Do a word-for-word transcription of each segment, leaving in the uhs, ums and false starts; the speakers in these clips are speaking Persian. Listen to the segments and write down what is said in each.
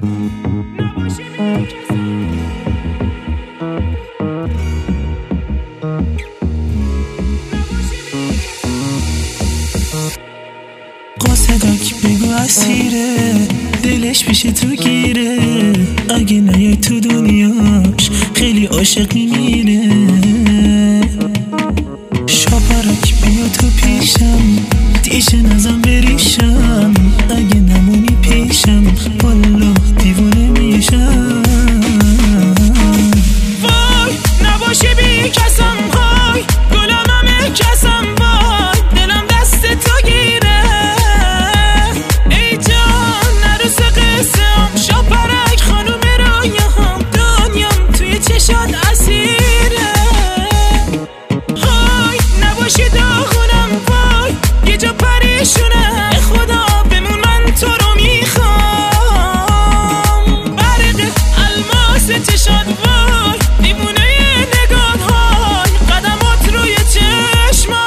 قاصدک بگو اسیره، دلش پیش تو گیره، اگه نیای تو دنیاش خیلی عاشق میمیره. شاپرک بیا تو پیشم، دیشه نزن بریشم، اگه نمونی پیشم والا دیوونه میشم. وای نباشی بی کسم، های گلم همه کسم، وای دلم دست تو گیره. ای جان نروس قصه هم، شاپرک خانوم رایم، دنیام توی چشات اسیره. های نباشی داغونم، وای یه جا پریشونم، خدا بمون من تو رو میخوام. برق الماس چشات، وای دیوونه نگاه های، قدمات روی چشمام.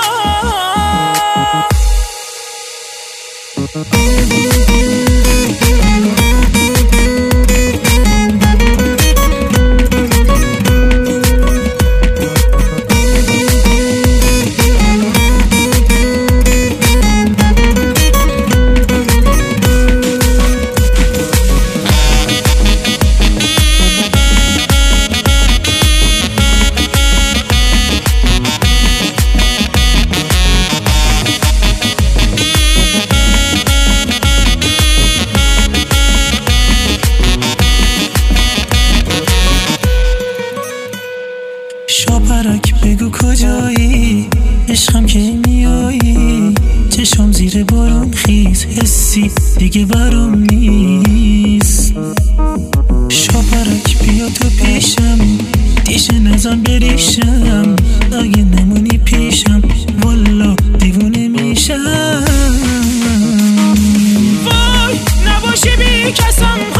شاپرک بگو کجایی، عشقم که میایی، چشم زیر بارون خیز، حسی دیگه برام نیست. شاپرک بیا تو پیشم، دیشه نزن بریشم، اگه نمونی پیشم والا دیوونه میشم. وای نباشی بی کسم،